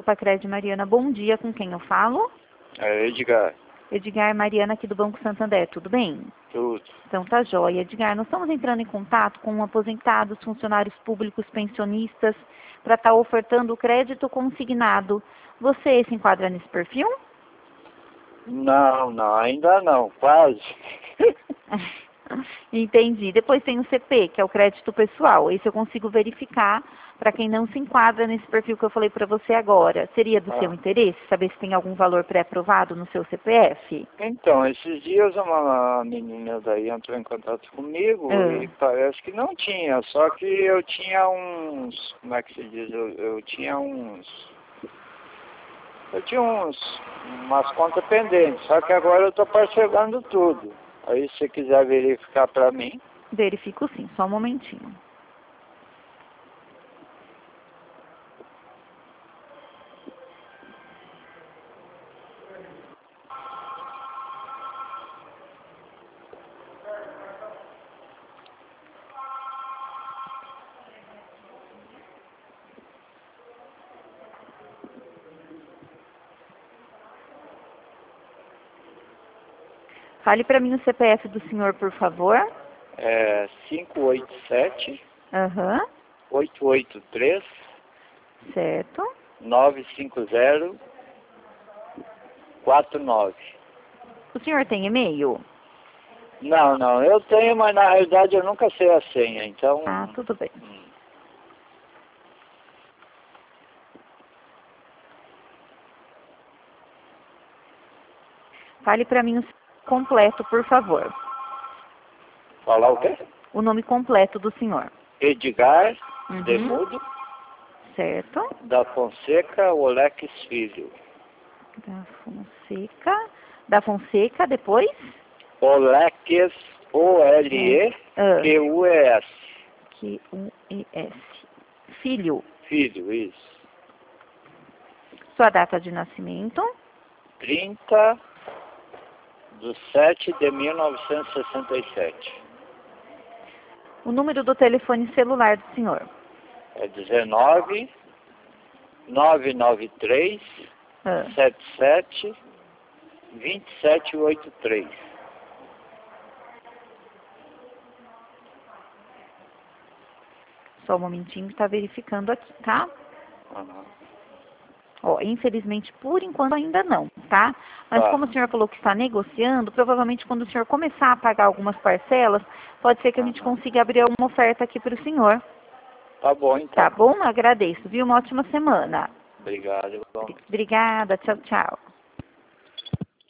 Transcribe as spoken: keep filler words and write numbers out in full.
Copacred Mariana, bom dia, com quem eu falo? É, Edgar. Edgar Mariana aqui do Banco Santander, tudo bem? Tudo. Então tá jóia. Edgar, nós estamos entrando em contato com aposentados, funcionários públicos, pensionistas, para estar ofertando o crédito consignado. Você se enquadra nesse perfil? Não, não, ainda não, quase. Entendi. Depois tem o C P, que é o crédito pessoal. Esse eu consigo verificar para quem não se enquadra nesse perfil que eu falei para você agora. Seria do Ah. seu interesse saber se tem algum valor pré-aprovado no seu C P F? Então, esses dias uma menina daí entrou em contato comigo Ah. e parece que não tinha, só que eu tinha uns, como é que se diz, eu, eu tinha uns, eu tinha uns, umas contas pendentes, só que agora eu estou parcelando tudo. Aí se você quiser verificar para mim. Verifico sim, só um momentinho. Fale para mim o C P F do senhor, por favor. É cinco oito sete, Aham. oito oito três, Certo. nove cinco zero, quatro nove. O senhor tem e-mail? Não, não, eu tenho, mas na realidade eu nunca sei a senha, então... Ah, tudo bem. Hum. Fale para mim o completo, por favor. Falar o quê? O nome completo do senhor. Edgar Uhum. Demudo Certo. da Fonseca Olex Filho. Da Fonseca. Da Fonseca, depois? Olex, O L E Q U E S. Q U E S. Filho. Filho, isso. Sua data de nascimento? trinta de sete de mil novecentos e sessenta e sete. O número do telefone celular do senhor? É dezenove, nove nove três, Ah. sete sete, dois sete oito três. Só um momentinho que está verificando aqui, tá? Uhum. Ó, infelizmente, por enquanto ainda não, tá? Mas Tá. como o senhor falou que está negociando, provavelmente quando o senhor começar a pagar algumas parcelas, pode ser que a gente consiga abrir uma oferta aqui para o senhor. Tá bom, então. Tá bom? Agradeço, viu? Uma ótima semana. Obrigado. Bom. Obrigada, tchau, tchau.